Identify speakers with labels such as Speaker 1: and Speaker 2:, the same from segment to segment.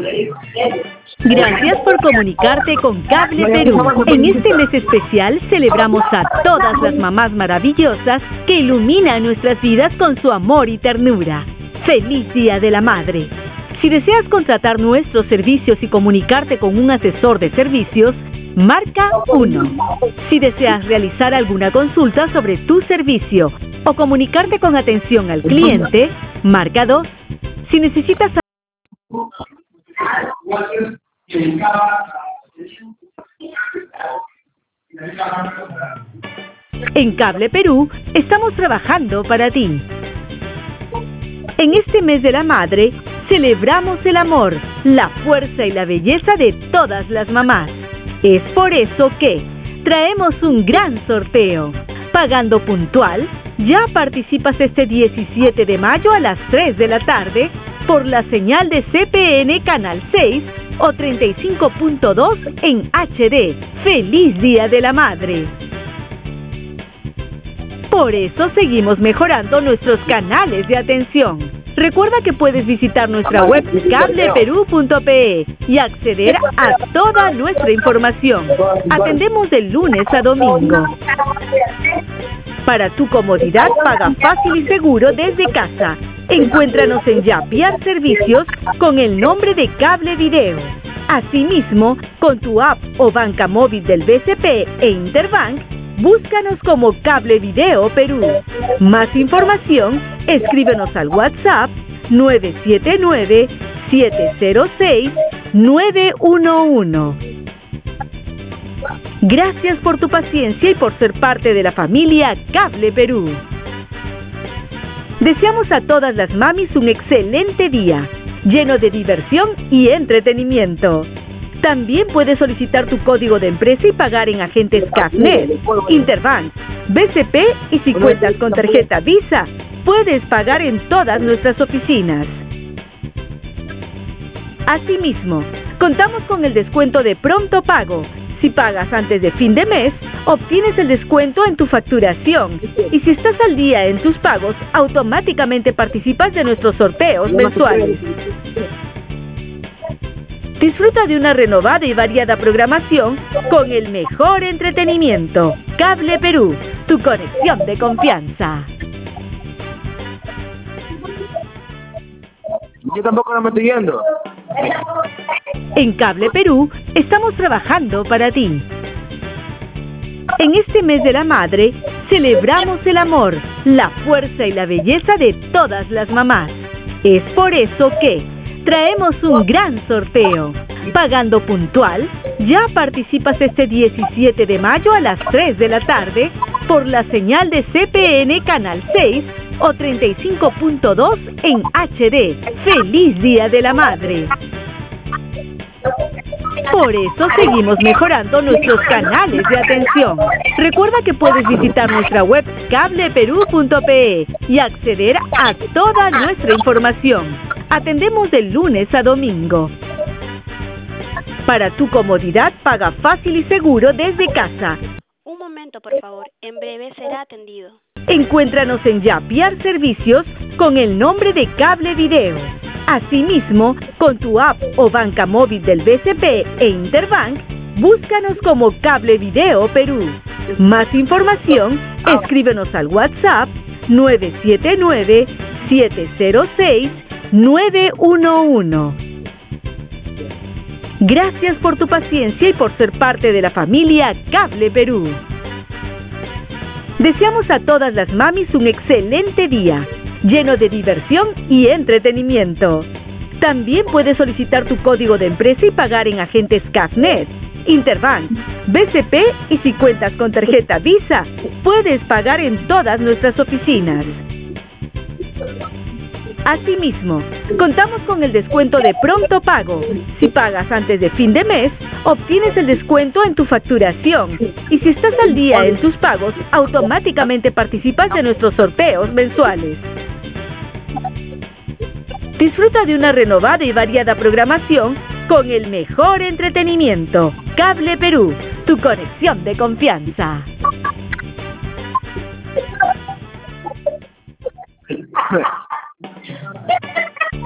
Speaker 1: Gracias por comunicarte con Cable Perú. En este mes especial celebramos a todas las mamás maravillosas que iluminan nuestras vidas con su amor y ternura. ¡Feliz Día de la Madre! Si deseas contratar nuestros servicios y comunicarte con un asesor de servicios, marca 1. Si deseas realizar alguna consulta sobre tu servicio o comunicarte con atención al cliente, marca 2. Si necesitas... En Cable Perú estamos trabajando para ti. En este mes de la madre, celebramos el amor, la fuerza y la belleza de todas las mamás. Es por eso que traemos un gran sorteo. Pagando puntual, ya participas este 17 de mayo a las 3 de la tarde por la señal de CPN Canal 6 o 35.2 en HD. ¡Feliz Día de la Madre! Por eso seguimos mejorando nuestros canales de atención. Recuerda que puedes visitar nuestra web cableperú.pe y acceder a toda nuestra información. Atendemos de lunes a domingo. Para tu comodidad, paga fácil y seguro desde casa. Encuéntranos en Yapiar Servicios con el nombre de Cable Video. Asimismo, con tu app o banca móvil del BCP e Interbank, búscanos como Cable Video Perú. Más información, escríbenos al WhatsApp 979-706-911. Gracias por tu paciencia y por ser parte de la familia Cable Perú. Deseamos a todas las mamis un excelente día, lleno de diversión y entretenimiento. También puedes solicitar tu código de empresa y pagar en agentes CAFNET, Interbank, BCP y si cuentas con tarjeta Visa, puedes pagar en todas nuestras oficinas. Asimismo, contamos con el descuento de pronto pago. Si pagas antes de fin de mes, obtienes el descuento en tu facturación. Y si estás al día en tus pagos, automáticamente participas de nuestros sorteos mensuales. Disfruta de una renovada y variada programación con el mejor entretenimiento. Cable Perú, tu conexión de confianza.
Speaker 2: Yo tampoco no me estoy yendo.
Speaker 1: En Cable Perú estamos trabajando para ti. En este mes de la madre, celebramos el amor, la fuerza y la belleza de todas las mamás. Es por eso que traemos un gran sorteo. Pagando puntual, ya participas este 17 de mayo a las 3 de la tarde por la señal de CPN Canal 6 o 35.2 en HD. ¡Feliz Día de la Madre! Por eso seguimos mejorando nuestros canales de atención. Recuerda que puedes visitar nuestra web cableperú.pe y acceder a toda nuestra información. Atendemos de lunes a domingo. Para tu comodidad, paga fácil y seguro desde casa.
Speaker 3: Un momento, por favor. En breve será atendido.
Speaker 1: Encuéntranos en Yapiar Servicios con el nombre de Cable Video. Asimismo, con tu app o banca móvil del BCP e Interbank, búscanos como Cable Video Perú. Más información, escríbenos al WhatsApp 979-706-911. Gracias por tu paciencia y por ser parte de la familia Cable Perú. Deseamos a todas las mamis un excelente día, lleno de diversión y entretenimiento. También puedes solicitar tu código de empresa y pagar en agentes CAFNET, Interbank, BCP y si cuentas con tarjeta Visa, puedes pagar en todas nuestras oficinas. Asimismo, contamos con el descuento de pronto pago. Si pagas antes de fin de mes, obtienes el descuento en tu facturación. Y si estás al día en tus pagos, automáticamente participas de nuestros sorteos mensuales. Disfruta de una renovada y variada programación con el mejor entretenimiento. Cable Perú, tu conexión de confianza.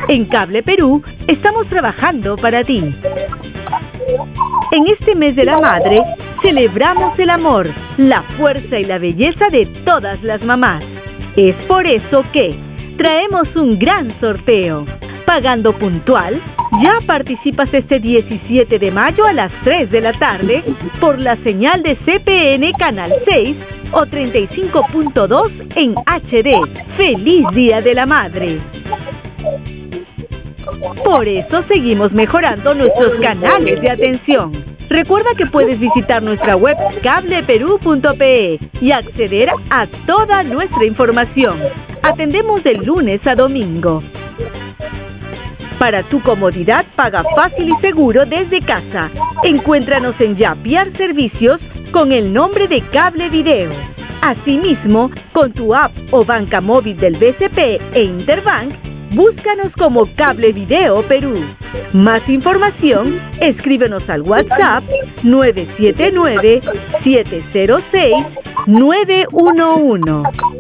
Speaker 1: En Cable Perú estamos trabajando para ti. En este mes de la madre, celebramos el amor, la fuerza y la belleza de todas las mamás. Es por eso que traemos un gran sorteo. Pagando puntual, ya participas este 17 de mayo a las 3 de la tarde por la señal de CPN Canal 6 o 35.2 en HD. ¡Feliz Día de la Madre! Por eso seguimos mejorando nuestros canales de atención. Recuerda que puedes visitar nuestra web cableperú.pe y acceder a toda nuestra información. Atendemos de lunes a domingo. Para tu comodidad, paga fácil y seguro desde casa. Encuéntranos en Yapiar Servicios con el nombre de Cable Video. Asimismo, con tu app o banca móvil del BCP e Interbank, búscanos como Cable Video Perú. Más información, escríbenos al WhatsApp 979-706-911.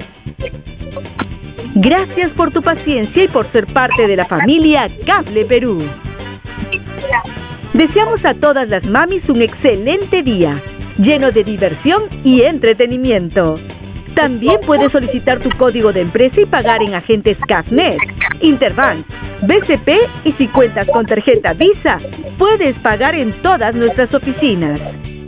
Speaker 1: Gracias por tu paciencia y por ser parte de la familia Cable Perú. Deseamos a todas las mamis un excelente día, lleno de diversión y entretenimiento. También puedes solicitar tu código de empresa y pagar en agentes CAFNET, Interbank, BCP y si cuentas con tarjeta Visa, puedes pagar en todas nuestras oficinas.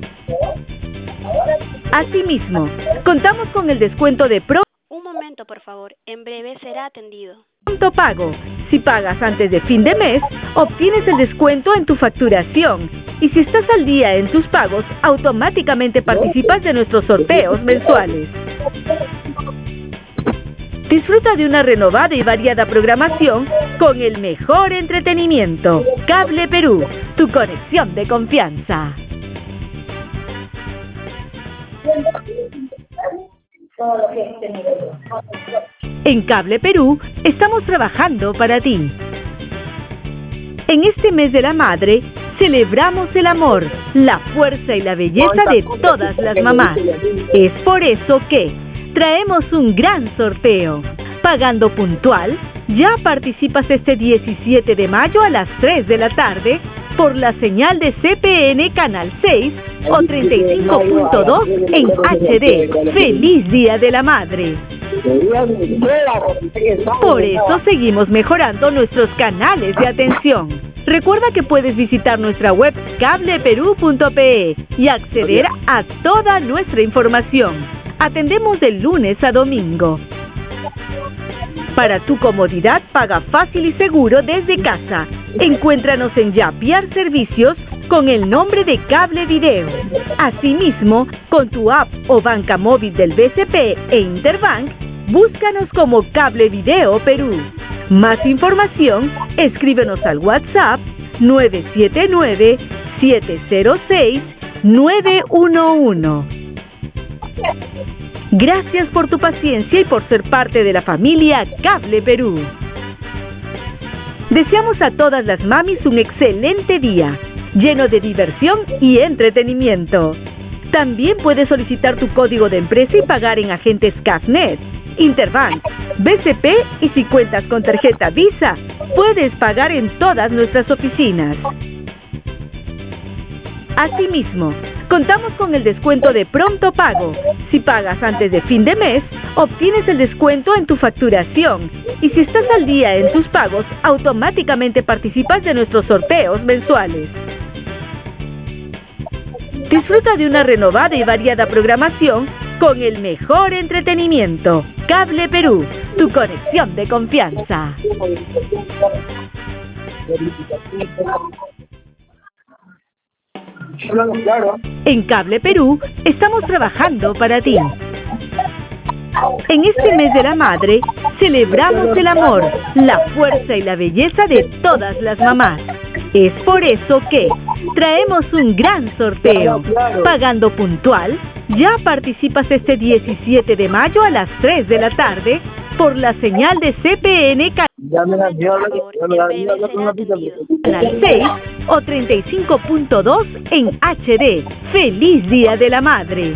Speaker 1: Asimismo, contamos con el descuento de
Speaker 3: Un momento, por favor. En breve será atendido.
Speaker 1: Pronto Pago. Si pagas antes de fin de mes, obtienes el descuento en tu facturación. Y si estás al día en tus pagos, automáticamente participas de nuestros sorteos mensuales. Disfruta de una renovada y variada programación con el mejor entretenimiento. Cable Perú, tu conexión de confianza. En Cable Perú estamos trabajando para ti. En este mes de la madre, celebramos el amor, la fuerza y la belleza de todas las mamás. Es por eso que traemos un gran sorteo. Pagando puntual, ya participas este 17 de mayo a las 3 de la tarde por la señal de CPN Canal 6 o 35.2 en HD. ¡Feliz Día de la Madre! Por eso seguimos mejorando nuestros canales de atención. Recuerda que puedes visitar nuestra web cableperú.pe y acceder a toda nuestra información. Atendemos de lunes a domingo. Para tu comodidad, paga fácil y seguro desde casa. Encuéntranos en Yapiar Servicios con el nombre de Cable Video. Asimismo, con tu app o banca móvil del BCP e Interbank, búscanos como Cable Video Perú. Más información, escríbenos al WhatsApp 979-706-911. Gracias por tu paciencia y por ser parte de la familia Cable Perú. Deseamos a todas las mamis un excelente día, lleno de diversión y entretenimiento. También puedes solicitar tu código de empresa y pagar en agentes CAFNET, Interbank, BCP y si cuentas con tarjeta Visa, puedes pagar en todas nuestras oficinas. Asimismo, contamos con el descuento de Pronto Pago. Si pagas antes de fin de mes, obtienes el descuento en tu facturación. Y si estás al día en tus pagos, automáticamente participas de nuestros sorteos mensuales. Disfruta de una renovada y variada programación con el mejor entretenimiento. Cable Perú, tu conexión de confianza. En Cable Perú estamos trabajando para ti. En este mes de la madre, celebramos el amor, la fuerza y la belleza de todas las mamás. Es por eso que traemos un gran sorteo. Pagando puntual, ya participas este 17 de mayo a las 3 de la tarde por la señal de CPN Canal 6 o 35.2 en HD. ¡Feliz Día de la Madre!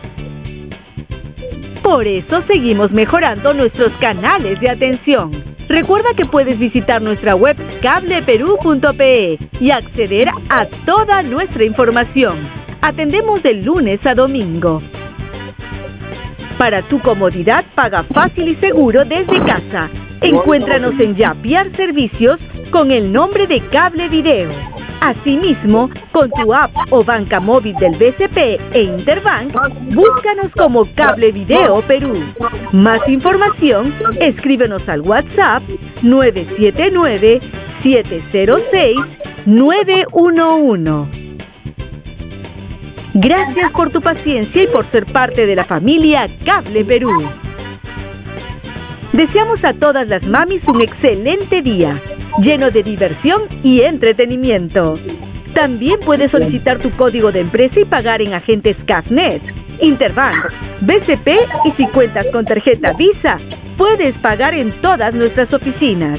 Speaker 1: Por eso seguimos mejorando nuestros canales de atención. Recuerda que puedes visitar nuestra web cableperú.pe y acceder a toda nuestra información. Atendemos de lunes a domingo. Para tu comodidad, paga fácil y seguro desde casa. Encuéntranos en Yapiar Servicios con el nombre de Cable Video. Asimismo, con tu app o banca móvil del BCP e Interbank, búscanos como Cable Video Perú. Más información, escríbenos al WhatsApp 979-706-911. Gracias por tu paciencia y por ser parte de la familia Cable Perú. Deseamos a todas las mamis un excelente día, lleno de diversión y entretenimiento. También puedes solicitar tu código de empresa y pagar en agentes CAFNet, Interbank, BCP y si cuentas con tarjeta Visa, puedes pagar en todas nuestras oficinas.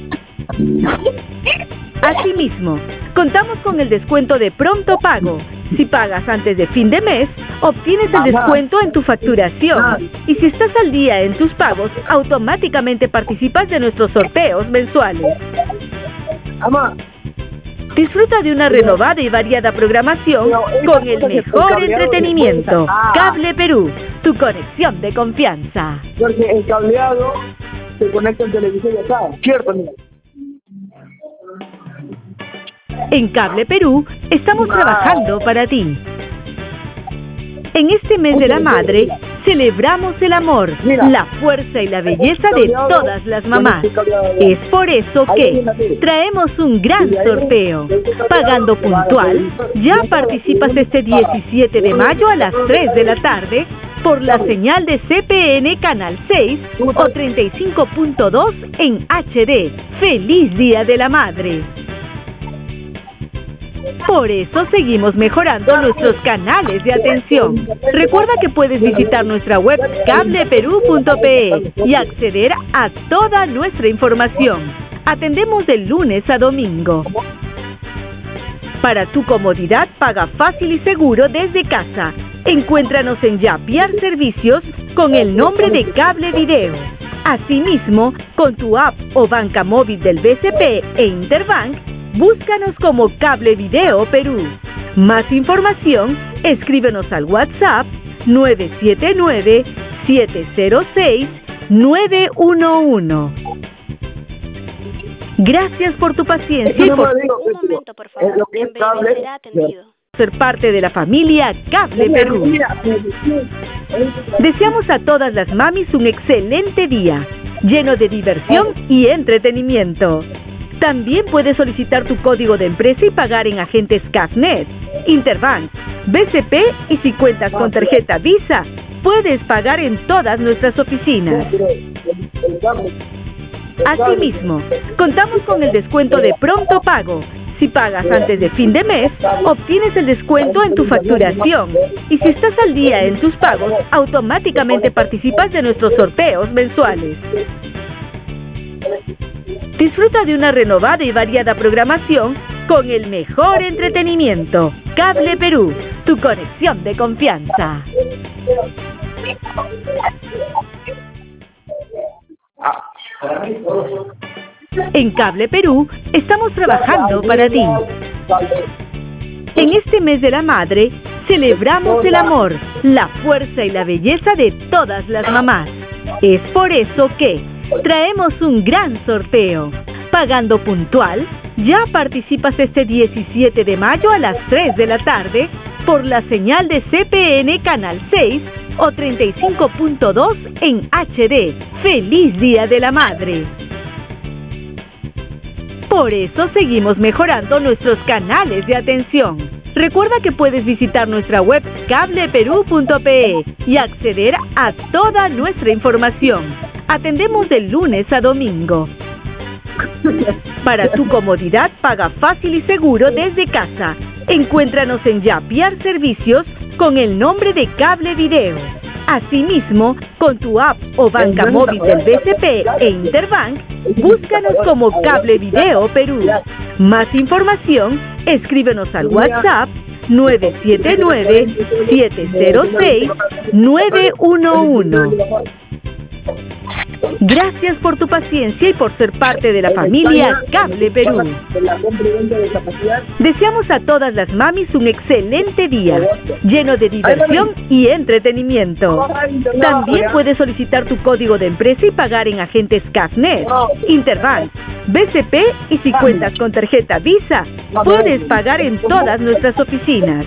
Speaker 1: Asimismo, contamos con el descuento de Pronto Pago. Si pagas antes de fin de mes, obtienes el descuento en tu facturación. Y si estás al día en tus pagos, automáticamente participas de nuestros sorteos mensuales. Disfruta de una renovada y variada programación con el mejor entretenimiento. Cable Perú, tu conexión de confianza.
Speaker 2: Porque el cableado se conecta en televisión y acá, ¿cierto?
Speaker 1: En Cable Perú estamos trabajando para ti. En este mes de la madre, celebramos el amor, la fuerza y la belleza de todas las mamás. Es por eso que traemos un gran sorteo. Pagando puntual, ya participas este 17 de mayo a las 3 de la tarde por la señal de CPN Canal 6 o 35.2 en HD. ¡Feliz Día de la Madre! Por eso seguimos mejorando nuestros canales de atención. Recuerda que puedes visitar nuestra web cableperú.pe y acceder a toda nuestra información. Atendemos de lunes a domingo. Para tu comodidad, paga fácil y seguro desde casa. Encuéntranos en Yapiar Servicios con el nombre de Cable Video. Asimismo, con tu app o banca móvil del BCP e Interbank, búscanos como Cable Video Perú. Más información, escríbenos al WhatsApp 979-706-911. Gracias por tu paciencia y por
Speaker 3: Un momento, por favor. En breve será atendido.
Speaker 1: ser parte de la familia Cable Perú. Deseamos a todas las mamis un excelente día, lleno de diversión y entretenimiento. También puedes solicitar tu código de empresa y pagar en agentes CAFNet, Interbank, BCP y si cuentas con tarjeta Visa, puedes pagar en todas nuestras oficinas. Asimismo, contamos con el descuento de Pronto Pago. Si pagas antes de fin de mes, obtienes el descuento en tu facturación. Y si estás al día en tus pagos, automáticamente participas de nuestros sorteos mensuales. Disfruta de una renovada y variada programación con el mejor entretenimiento. Cable Perú, tu conexión de confianza. En Cable Perú estamos trabajando para ti. En este mes de la madre, celebramos el amor, la fuerza y la belleza de todas las mamás. Es por eso que traemos un gran sorteo. Pagando puntual, ya participas este 17 de mayo a las 3 de la tarde por la señal de CPN Canal 6 o 35.2 en HD. ¡Feliz Día de la Madre! Por eso seguimos mejorando nuestros canales de atención. Recuerda que puedes visitar nuestra web cableperú.pe y acceder a toda nuestra información. Atendemos de lunes a domingo. Para tu comodidad, paga fácil y seguro desde casa. Encuéntranos en Yapiar Servicios con el nombre de Cable Video. Asimismo, con tu app o banca móvil del BCP e Interbank, búscanos como Cable Video Perú. Más información, escríbenos al WhatsApp 979-706-911. Gracias por tu paciencia y por ser parte de la familia Cable Perú. Deseamos a todas las mamis un excelente día, lleno de diversión y entretenimiento. También puedes solicitar tu código de empresa y pagar en agentes CAFNet, Interbank, BCP, y si cuentas con tarjeta Visa, puedes pagar en todas nuestras oficinas.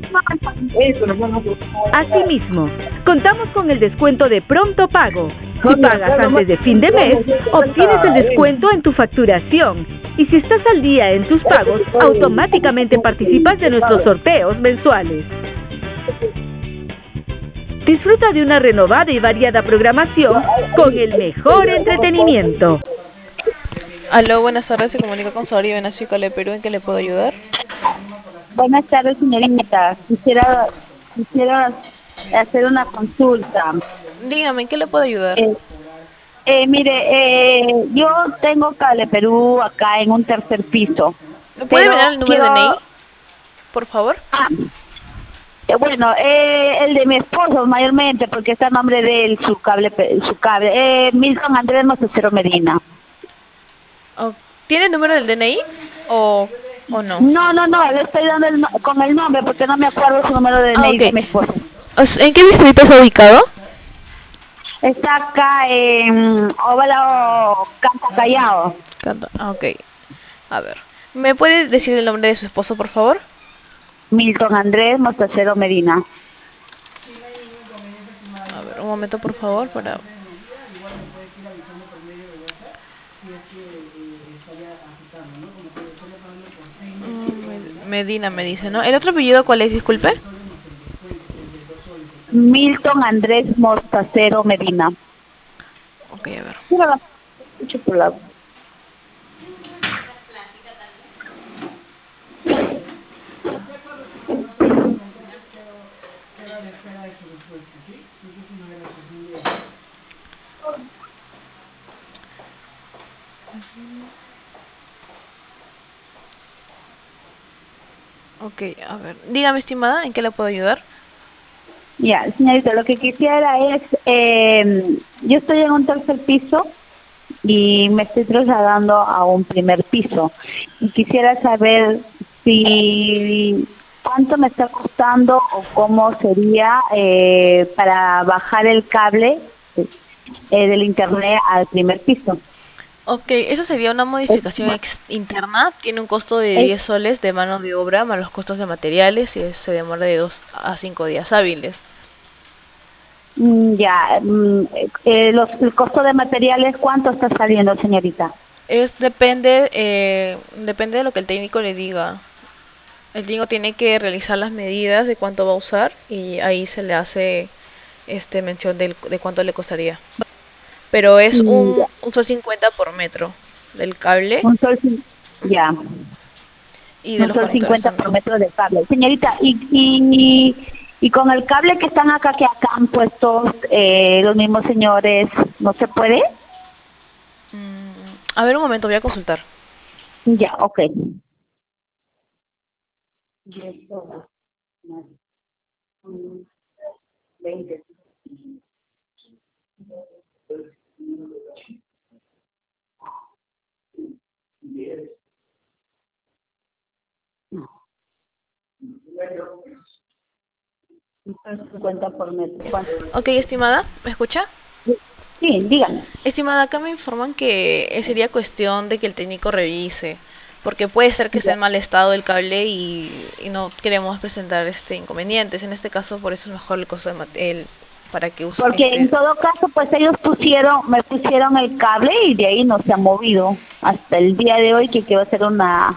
Speaker 1: Asimismo, contamos con el descuento de pronto pago. Si pagas antes de fin de mes, obtienes el descuento en tu facturación. Y si estás al día en tus pagos, automáticamente participas de nuestros sorteos mensuales. Disfruta de una renovada y variada programación con el mejor entretenimiento.
Speaker 4: Aló, buenas tardes, se comunica con Saori Benacio Cable Perú, ¿en qué le puedo ayudar?
Speaker 5: Buenas tardes, señorita. Quisiera hacer una consulta.
Speaker 4: Dígame, ¿en qué le puedo ayudar?
Speaker 5: Mire, yo tengo Cable Perú acá en un tercer piso.
Speaker 4: ¿Me puede dar el número de DNI, por favor?
Speaker 5: Bueno, el de mi esposo mayormente, porque está a nombre de él, su cable. Milton Andrés Mostacero Medina.
Speaker 4: ¿Tiene el número del DNI o no?
Speaker 5: No, le estoy dando con el nombre porque no me acuerdo su número de DNI de mi esposo.
Speaker 4: ¿En qué distrito está ubicado?
Speaker 5: Está acá en Óvalo, Campo Callao.
Speaker 4: Ok. A ver, ¿me puede decir el nombre de su esposo, por favor?
Speaker 5: Milton Andrés Mostacero Medina.
Speaker 4: A ver, un momento, por favor, para... Medina me dice, ¿no? ¿El otro apellido cuál es, disculpe?
Speaker 5: Milton Andrés Mostacero Medina.
Speaker 4: Ok, a ver. Ok, a ver. Dígame, estimada, ¿en qué le puedo ayudar?
Speaker 5: Ya, señorita, lo que quisiera es, yo estoy en un tercer piso y me estoy trasladando a un primer piso. Y quisiera saber si cuánto me está costando o cómo sería para bajar el cable del internet al primer piso.
Speaker 4: Ok, eso sería una modificación interna. Tiene un costo de 10 soles de mano de obra más los costos de materiales y se demora de 2 a 5 días hábiles.
Speaker 5: El costo de materiales, ¿cuánto está saliendo, señorita?
Speaker 4: Depende de lo que el técnico le diga. El técnico tiene que realizar las medidas de cuánto va a usar y ahí se le hace mención de cuánto le costaría. Pero es un sol 50 por metro del cable.
Speaker 5: Un sol, ya.
Speaker 4: Y de
Speaker 5: un
Speaker 4: los
Speaker 5: sol 50
Speaker 4: también.
Speaker 5: por metro de cable. Señorita, y con el cable que están acá, que acá han puesto los mismos señores, ¿no se puede?
Speaker 4: A ver, un momento, voy a consultar.
Speaker 5: Ya, ok. Por metro.
Speaker 4: Ok, estimada, ¿me escucha?
Speaker 5: Sí, dígame.
Speaker 4: Estimada, acá me informan que sería cuestión de que el técnico revise, porque puede ser que esté en mal estado el cable y no queremos presentar inconvenientes. En este caso, por eso es mejor el costo de para que use.
Speaker 5: Porque en todo caso, pues ellos me pusieron el cable y de ahí no se ha movido hasta el día de hoy, que quiero hacer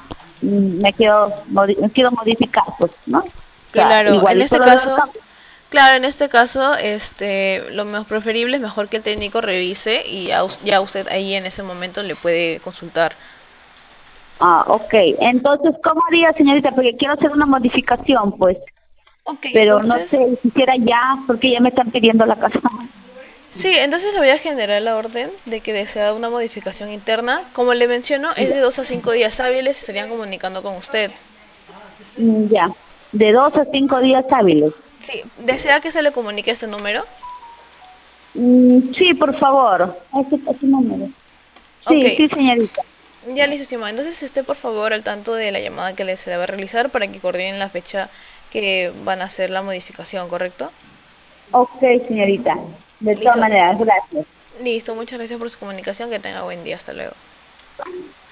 Speaker 5: quiero modificar, pues, ¿no?
Speaker 4: Claro,
Speaker 5: igual,
Speaker 4: en este caso, lo más preferible es mejor que el técnico revise y ya usted ahí en ese momento le puede consultar.
Speaker 5: Ok. Entonces, ¿cómo haría, señorita? Porque quiero hacer una modificación, pues.
Speaker 4: Okay,
Speaker 5: pero
Speaker 4: entonces...
Speaker 5: no sé, quisiera ya, porque ya me están pidiendo la casa.
Speaker 4: Sí, entonces le voy a generar la orden de que desea una modificación interna. Como le menciono, es de 2 a 5 días hábiles y estarían comunicando con usted.
Speaker 5: Ya, de 2 a 5 días hábiles.
Speaker 4: Sí, ¿desea que se le comunique este número?
Speaker 5: Sí, por favor. Ese número. Sí,
Speaker 4: Ok.
Speaker 5: sí, señorita.
Speaker 4: Ya listo, estimada. Entonces esté por favor al tanto de la llamada que se le va a realizar para que coordinen la fecha que van a hacer la modificación, ¿correcto?
Speaker 5: Ok, señorita. De todas
Speaker 4: Listo.
Speaker 5: maneras, gracias.
Speaker 4: Listo, muchas gracias por su comunicación. Que tenga buen día. Hasta luego.